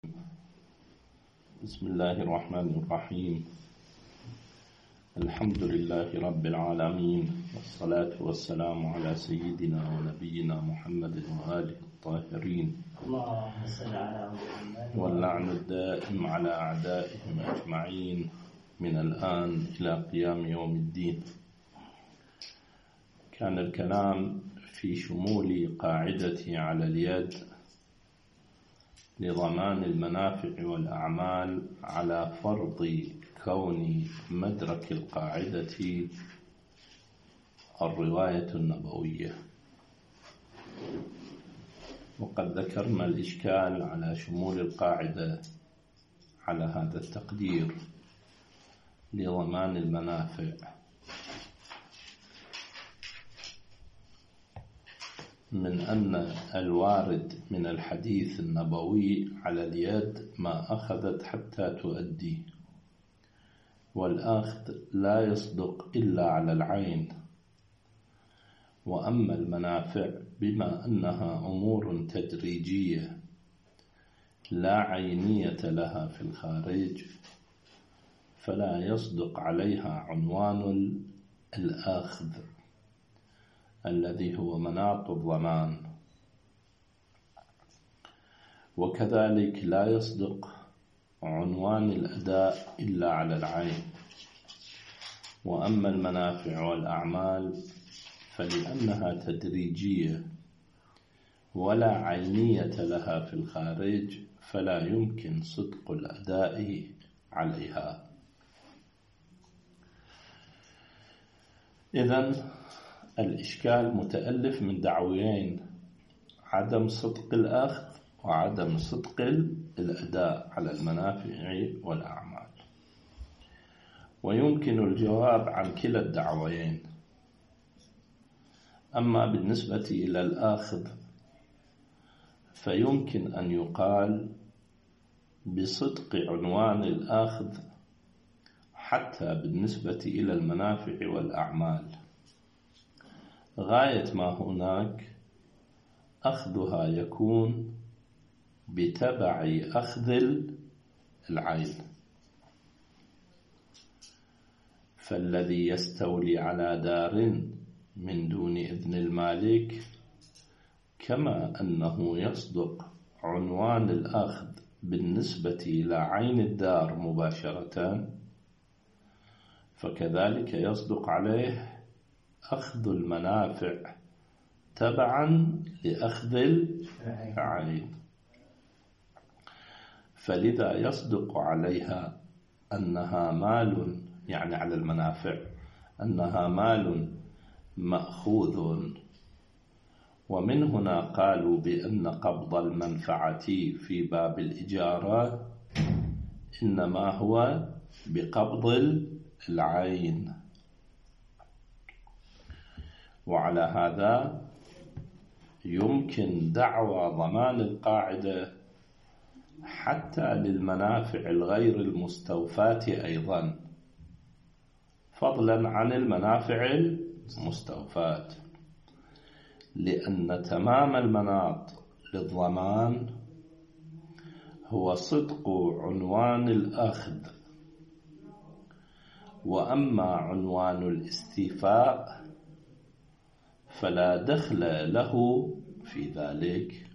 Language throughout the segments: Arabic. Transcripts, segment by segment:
بسم الله الرحمن الرحيم. الحمد لله رب العالمين، والصلاة والسلام على سيدنا ونبينا محمد وآله الطاهرين، اللهم صل على محمد، واللعن الدائم على أعدائهم أجمعين من الآن إلى قيام يوم الدين. كان الكلام في شمول قاعدة على اليد لضمان المنافع والأعمال على فرض كون مدرك القاعدة الرواية النبوية، وقد ذكرنا الإشكال على شمول القاعدة على هذا التقدير لضمان المنافع، من أن الوارد من الحديث النبوي على اليد ما أخذت حتى تؤدي، والأخذ لا يصدق إلا على العين. وأما المنافع بما أنها أمور تدريجية لا عينية لها في الخارج، فلا يصدق عليها عنوان الأخذ الذي هو مناط الضمان، وكذلك لا يصدق عنوان الأداء إلا على العين. وأما المنافع والأعمال فلأنها تدريجية ولا عينية لها في الخارج، فلا يمكن صدق الأداء عليها. إذن الإشكال متألف من دعويين: عدم صدق الأخذ وعدم صدق الأداء على المنافع والأعمال، ويمكن الجواب عن كلا الدعويين. أما بالنسبة إلى الأخذ فيمكن أن يقال بصدق عنوان الأخذ حتى بالنسبة إلى المنافع والأعمال، غاية ما هناك أخذها يكون بتبع أخذ العين. فالذي يستولي على دار من دون إذن المالك، كما أنه يصدق عنوان الأخذ بالنسبة إلى عين الدار مباشرة، فكذلك يصدق عليه أخذ المنافع تبعا لأخذ العين. فلذا يصدق عليها أنها مال، يعني على المنافع أنها مال مأخوذ. ومن هنا قالوا بأن قبض المنفعة في باب الإجارة إنما هو بقبض العين. وعلى هذا يمكن دعوى ضمان القاعدة حتى للمنافع الغير المستوفاة أيضا، فضلا عن المنافع المستوفاة، لأن تمام المناط للضمان هو صدق عنوان الأخذ. وأما عنوان الاستيفاء فلا دخل له في ذلك.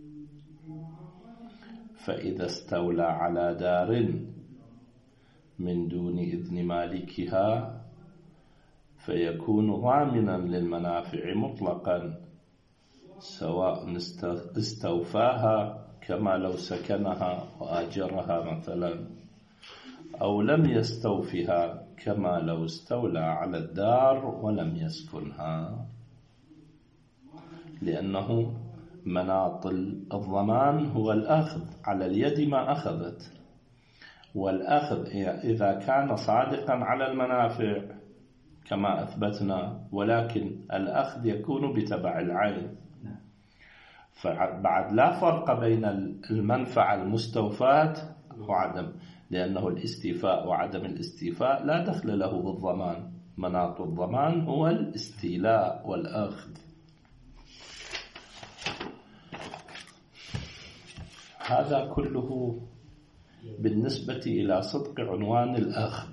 فإذا استولى على دار من دون إذن مالكها فيكون ضامنا للمنافع مطلقا، سواء استوفاها كما لو سكنها وآجرها مثلا، أو لم يستوفها كما لو استولى على الدار ولم يسكنها، لأنه مناط الضمان هو الأخذ على اليد ما أخذت. والأخذ إذا كان صادقا على المنافع كما أثبتنا، ولكن الأخذ يكون بتبع العين، فبعد لا فرق بين المنفعة المستوفاة وعدم، لأنه الاستيفاء وعدم الاستيفاء لا دخل له بالضمان. مناط الضمان هو الاستيلاء والأخذ. هذا كله بالنسبة إلى صدق عنوان الأخذ.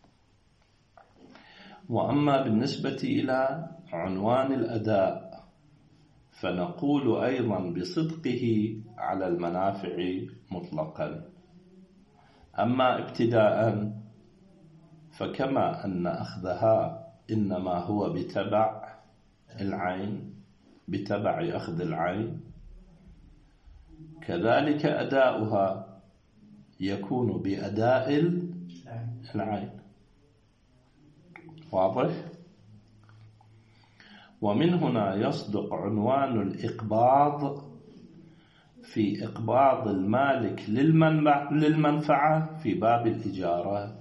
وأما بالنسبة إلى عنوان الأداء فنقول أيضا بصدقه على المنافع مطلقا. أما ابتداء فكما أن أخذها إنما هو بتبع العين، بتبع أخذ العين، كذلك أداؤها يكون بأداء العين. واضح؟ ومن هنا يصدق عنوان الإقباض في إقباض المالك للمنفعة في باب الإجارة،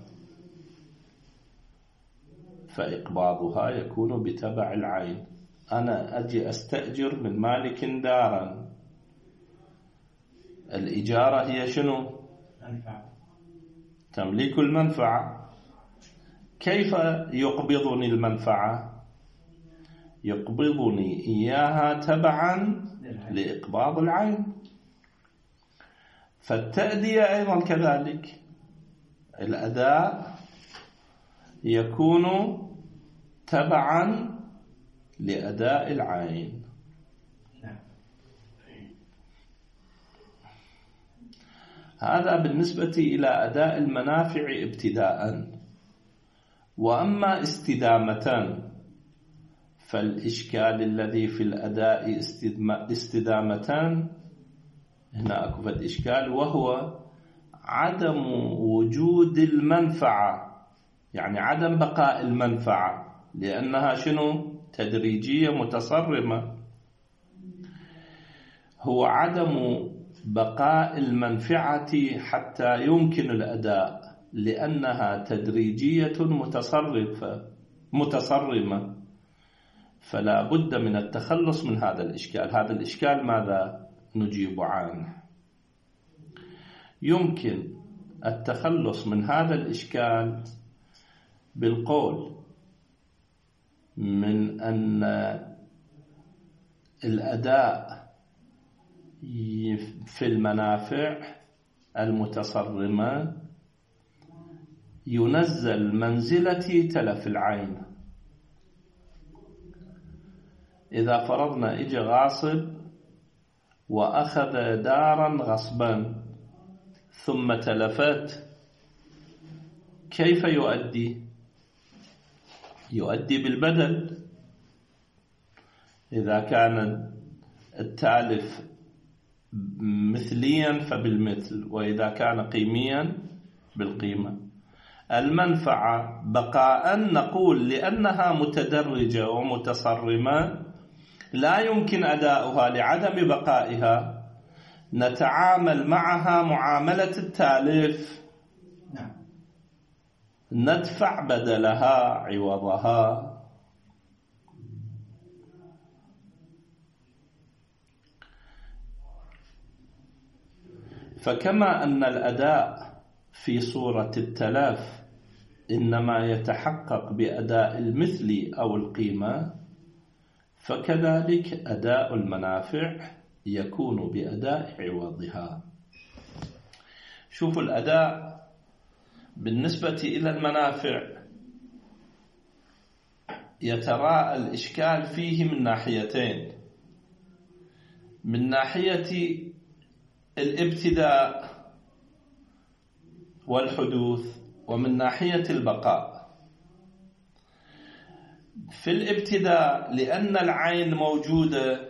فإقباضها يكون بتبع العين. أنا أجي أستأجر من مالك دارا، الإجارة هي شنو؟ تمليك المنفعة. كيف يقبضني المنفعة؟ يقبضني إياها تبعا لإقباض العين. فالتأدية أيضا كذلك، الأداء يكون تبعا لأداء العين. هذا بالنسبة إلى أداء المنافع ابتداء. وأما استدامة فالإشكال الذي في الأداء استدامتان، هنا أكو فد إشكال، وهو عدم وجود المنفعة، يعني عدم بقاء المنفعة، لأنها شنو؟ تدريجية متصرمة. هو عدم بقاء المنفعة حتى يمكن الأداء، لأنها تدريجية متصرمة، فلا بد من التخلص من هذا الإشكال. هذا الإشكال ماذا نجيب عنه؟ يمكن التخلص من هذا الإشكال بالقول من أن الأداء في المنافع المتصرمة ينزل منزلة تلف العين. إذا فرضنا إجا غاصب وأخذ دارا غصبا ثم تلفت، كيف يؤدي؟ يؤدي بالبدل. إذا كان التالف مثليا فبالمثل، وإذا كان قيميا بالقيمة. المنفعة بقاء نقول لأنها متدرجة ومتصرمة لا يمكن أداؤها لعدم بقائها، نتعامل معها معاملة التالف، ندفع بدلها عوضها. فكما أن الأداء في صورة التلف إنما يتحقق بأداء المثل أو القيمة، فكذلك أداء المنافع يكون بأداء عوضها. شوفوا الأداء بالنسبة إلى المنافع يتراءى الإشكال فيه من ناحيتين: من ناحية الابتداء والحدوث، ومن ناحية البقاء. في الابتداء لأن العين موجودة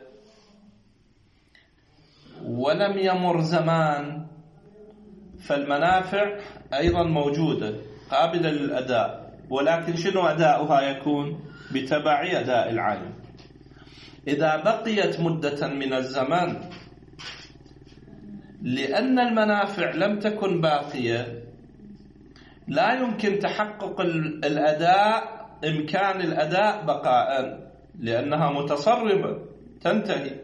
ولم يمر زمان، فالمنافع أيضا موجودة قابلة للأداء، ولكن شنو أداؤها؟ يكون بتبع أداء العين. إذا بقيت مدة من الزمان لأن المنافع لم تكن باقية، لا يمكن تحقق الأداء، إمكان الأداء بقاء، لأنها متصرمة تنتهي.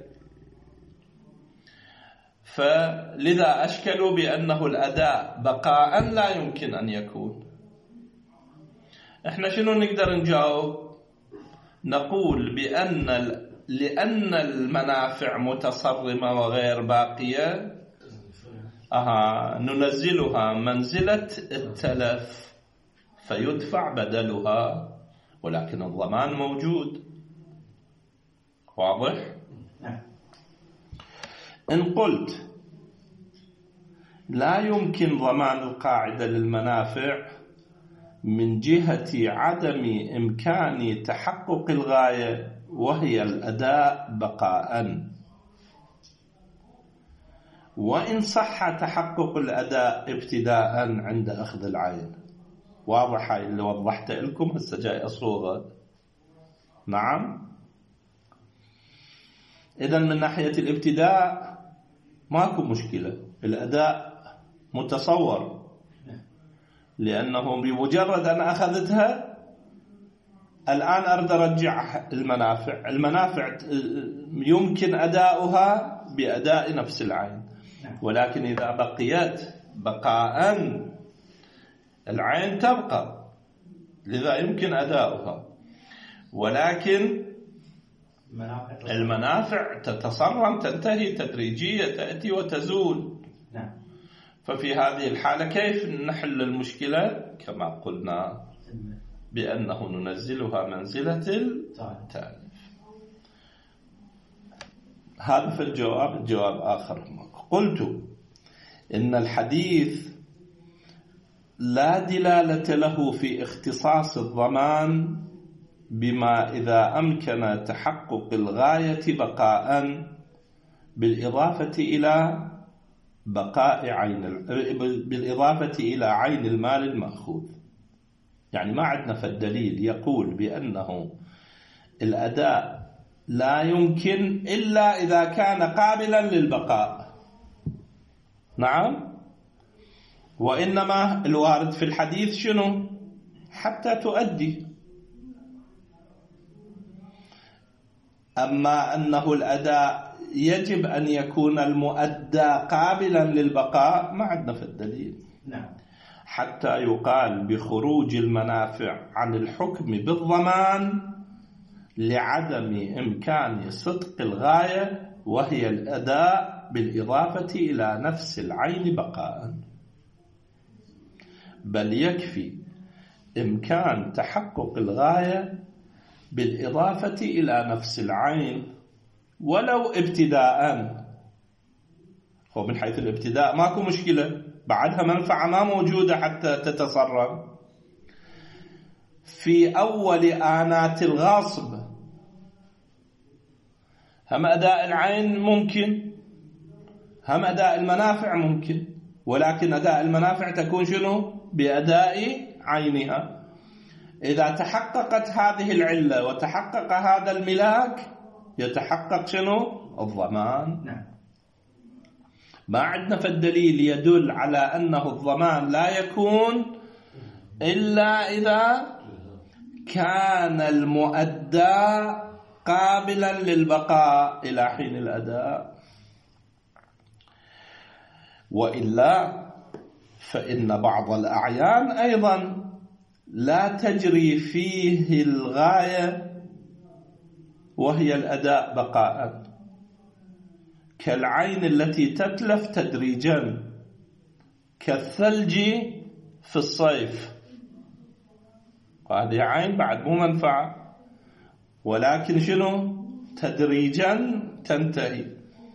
فلذا أشكلوا بأنه الأداء بقاء لا يمكن أن يكون. إحنا شنو نقدر نجاوب؟ نقول لأن المنافع متصرمة وغير باقية، ننزلها منزلة التلف فيدفع بدلها، ولكن الضمان موجود. واضح؟ إن قلت لا يمكن ضمان القاعدة للمنافع من جهة عدم إمكان تحقق الغاية وهي الأداء بقاء، وإن صح تحقق الأداء ابتداء عند أخذ العين. واضح هاي اللي وضحت لكم، هسه جاي صورة. نعم. إذن من ناحية الابتداء ماكو مشكلة، الأداء متصور، لأنه بمجرد أن أخذتها الآن أريد أرجع المنافع يمكن أداؤها بأداء نفس العين، ولكن إذا بقيت بقاء العين تبقى، لذا يمكن أداؤها، ولكن المنافع تتصرم، تنتهي تدريجية، تأتي وتزول. ففي هذه الحالة كيف نحل المشكلة؟ كما قلنا بأنه ننزلها منزلة التالف. هذا في الجواب آخر. قلت إن الحديث لا دلالة له في اختصاص الضمان بما إذا أمكن تحقق الغاية بقاء بالإضافة إلى عين المال المأخوذ. يعني ما عندنا في الدليل يقول بأنه الأداء لا يمكن إلا إذا كان قابلا للبقاء. نعم. وإنما الوارد في الحديث شنو؟ حتى تؤدي. أما أنه الأداء يجب أن يكون المؤدى قابلا للبقاء ما عندنا في الدليل. حتى يقال بخروج المنافع عن الحكم بالضمان لعدم إمكان صدق الغاية وهي الأداء بالإضافة إلى نفس العين بقاء، بل يكفي إمكان تحقق الغاية بالإضافة إلى نفس العين ولو ابتداء. هو من حيث الابتداء ماكو مشكلة، بعدها منفعة ما موجودة حتى تتصرف. في أول آنات الغصب هم أداء العين ممكن، هم أداء المنافع ممكن، ولكن أداء المنافع تكون شنو؟ بأداء عينها. إذا تحققت هذه العلة وتحقق هذا الملاك يتحقق شنو؟ الضمان. ما عندنا في الدليل يدل على أنه الضمان لا يكون إلا إذا كان المؤدى قابلا للبقاء إلى حين الأداء، وإلا فإن بعض الأعيان أيضا لا تجري فيه الغاية وهي الأداء بقاء، كالعين التي تتلف تدريجا كالثلج في الصيف. هذه عين بعد مو منفعة، ولكن شنو؟ تدريجا تنتهي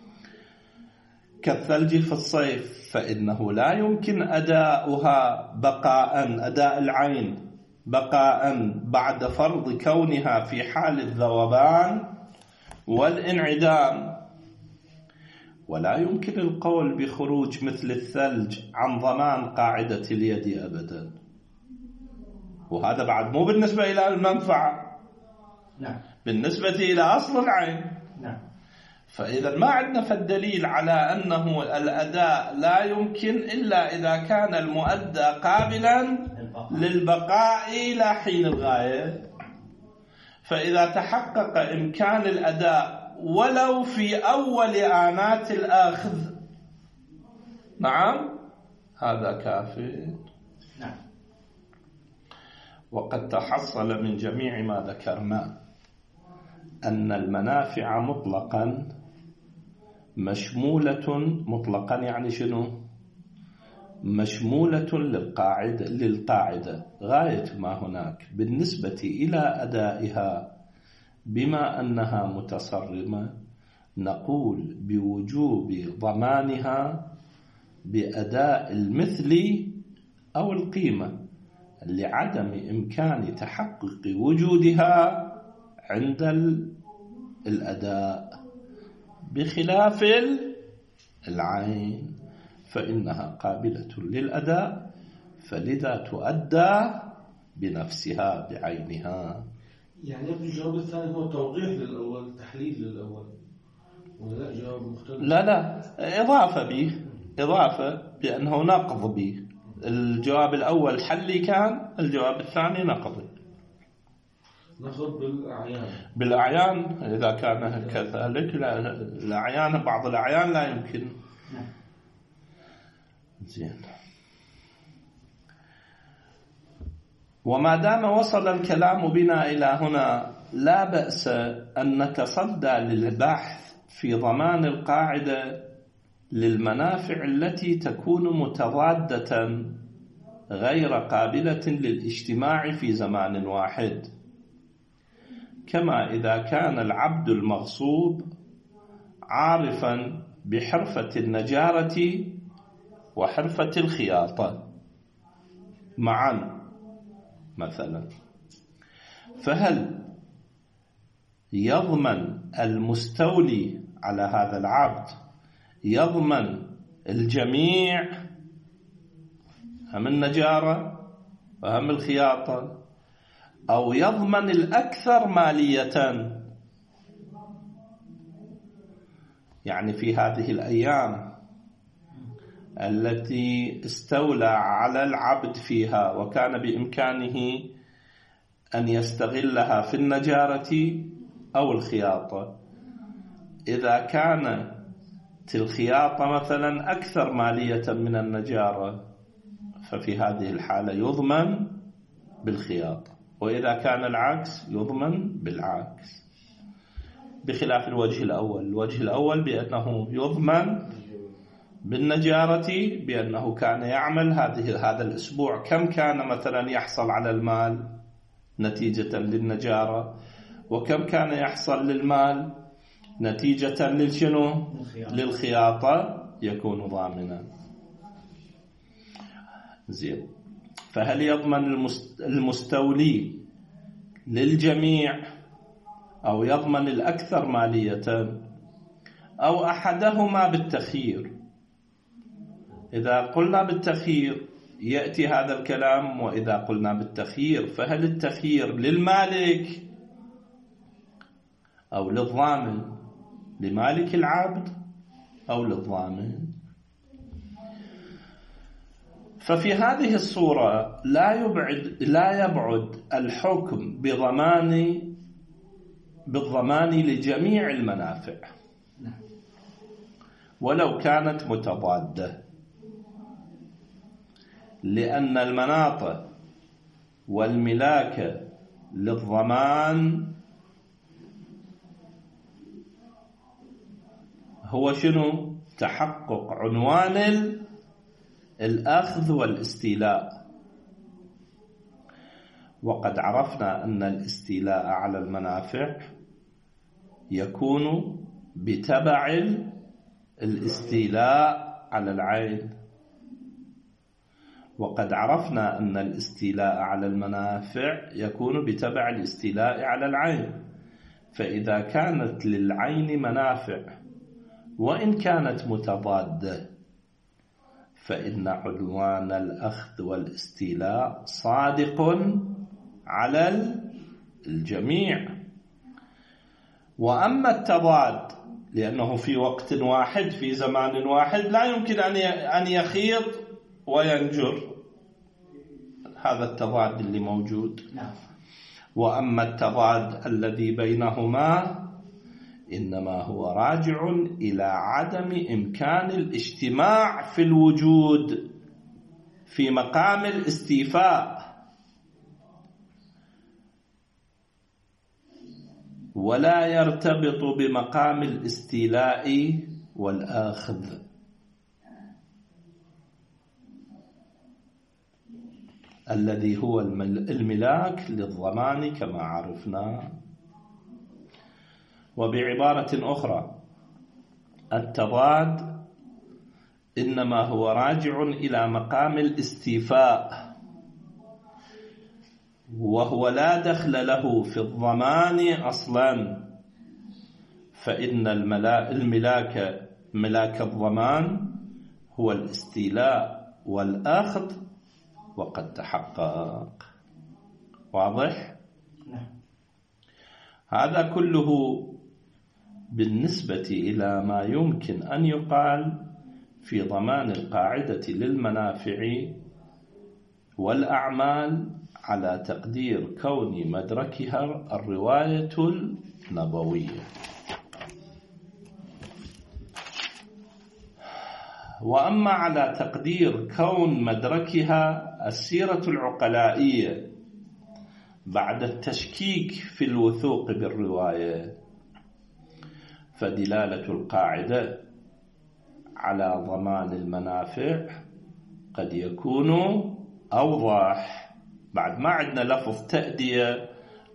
كالثلج في الصيف، فإنه لا يمكن أداؤها بقاء، أداء العين بقاء بعد فرض كونها في حال الذوبان والانعدام. ولا يمكن القول بخروج مثل الثلج عن ضمان قاعدة اليد أبدا، وهذا بعد مو بالنسبة إلى المنفعة، بالنسبة إلى أصل العين. فإذا ما عندنا فالدليل على أنه الأداء لا يمكن إلا إذا كان المؤدى قابلا للبقاء إلى حين الغاية. فإذا تحقق إمكان الأداء ولو في أول آنات الأخذ، نعم، هذا كافٍ. وقد تحصل من جميع ما ذكرنا أن المنافع مطلقا مشمولة، مطلقا يعني شنو؟ مشمولة للقاعدة غاية ما هناك بالنسبة إلى أدائها، بما أنها متصرمة نقول بوجوب ضمانها بأداء المثل أو القيمة لعدم إمكان تحقق وجودها عند الأداء، بخلاف العين فإنها قابلة للأداء، فلذا تؤدى بنفسها بعينها. يعني يبدو الجواب الثاني هو توضيح للأول، تحليل للأول، ولا جواب مختلف؟ لا إضافة بأنه نقض به. الجواب الأول حلي كان، الجواب الثاني نقضي. نقض بالأعيان إذا كان كذلك. الأعيان بعض الأعيان لا يمكن. زين. وما دام وصل الكلام بنا إلى هنا لا بأس أن نتصدى للبحث في ضمان القاعدة للمنافع التي تكون متضادة غير قابلة للاجتماع في زمان واحد، كما إذا كان العبد المغصوب عارفا بحرفة النجارة وحرفة الخياطة معا مثلا، فهل يضمن المستولي على هذا العبد يضمن الجميع، هم النجارة وهم الخياطة، أو يضمن الأكثر مالية؟ يعني في هذه الأيام التي استولى على العبد فيها وكان بإمكانه أن يستغلها في النجارة أو الخياطة، إذا كانت الخياطة مثلا أكثر مالية من النجارة ففي هذه الحالة يضمن بالخياطة، وإذا كان العكس يضمن بالعكس، بخلاف الوجه الأول بأنه يضمن بالنجارة، بأنه كان يعمل هذا الأسبوع كم كان مثلا يحصل على المال نتيجة للنجارة، وكم كان يحصل للمال نتيجة للخياطة، يكون ضامنا. زين. فهل يضمن المستولي للجميع أو يضمن الأكثر مالية أو أحدهما بالتخيير؟ إذا قلنا بالتخيير يأتي هذا الكلام، وإذا قلنا بالتخيير فهل التخيير للمالك أو للضامن، لمالك العبد أو للضامن؟ ففي هذه الصورة لا يبعد الحكم بالضمان لجميع المنافع ولو كانت متضادة، لأن المناط والملاك للضمان هو شنو؟ تحقق عنوان الأخذ والاستيلاء، وقد عرفنا أن الاستيلاء على المنافع يكون بتبع الاستيلاء على العين، وقد عرفنا أن الاستيلاء على المنافع يكون بتبع الاستيلاء على العين. فإذا كانت للعين منافع وإن كانت متضادة فإن عنوان الأخذ والاستيلاء صادق على الجميع. وأما التضاد لأنه في وقت واحد في زمان واحد لا يمكن أن يخيط وينجر، هذا التضاد اللي موجود. وأما التضاد الذي بينهما إنما هو راجع إلى عدم إمكان الاجتماع في الوجود في مقام الاستيفاء، ولا يرتبط بمقام الاستيلاء والآخذ. الذي هو الملاك للضمان كما عرفنا. وبعبارة أخرى التضاد إنما هو راجع إلى مقام الاستيفاء، وهو لا دخل له في الضمان أصلا، فإن ملاك الضمان هو الاستيلاء والأخذ وقد تحقق. واضح؟ هذا كله بالنسبة إلى ما يمكن أن يقال في ضمان القاعدة للمنافع والأعمال على تقدير كون مدركها الرواية النبوية. وأما على تقدير كون مدركها السيرة العقلائية بعد التشكيك في الوثوق بالرواية، فدلالة القاعدة على ضمان المنافع قد يكون أوضح. بعد ما عندنا لفظ تأدية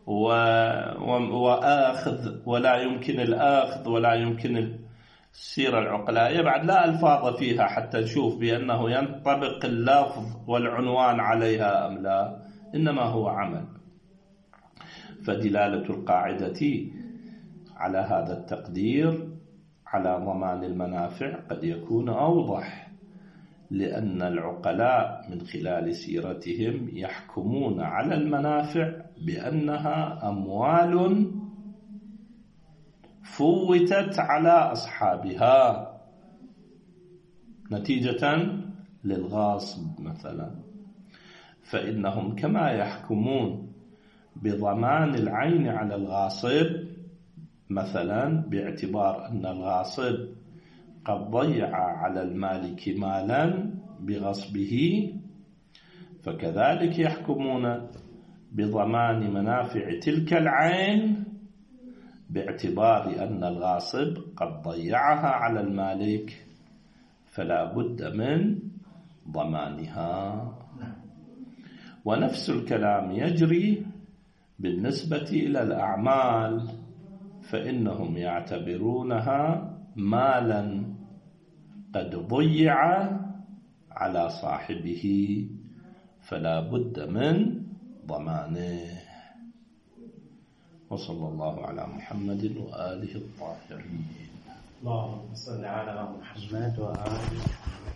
وآخذ ولا يمكن الآخذ ولا يمكن السيرة العقلائية، بعد لا ألفاظ فيها حتى نشوف بأنه ينطبق اللفظ والعنوان عليها أم لا، إنما هو عمل. فدلالة القاعدة على هذا التقدير على ضمان المنافع قد يكون أوضح، لأن العقلاء من خلال سيرتهم يحكمون على المنافع بأنها أموال فوتت على أصحابها نتيجة للغاصب مثلا، فإنهم كما يحكمون بضمان العين على الغاصب مثلا باعتبار أن الغاصب قد ضيع على المالك مالا بغصبه، فكذلك يحكمون بضمان منافع تلك العين باعتبار أن الغاصب قد ضيعها على المالك، فلا بد من ضمانها. ونفس الكلام يجري بالنسبة إلى الأعمال، فإنهم يعتبرونها مالا قد ضيع على صاحبه، فلا بد من ضمانه. وصلى الله على محمد وآله الطاهرين. اللهم صل على محمد وآله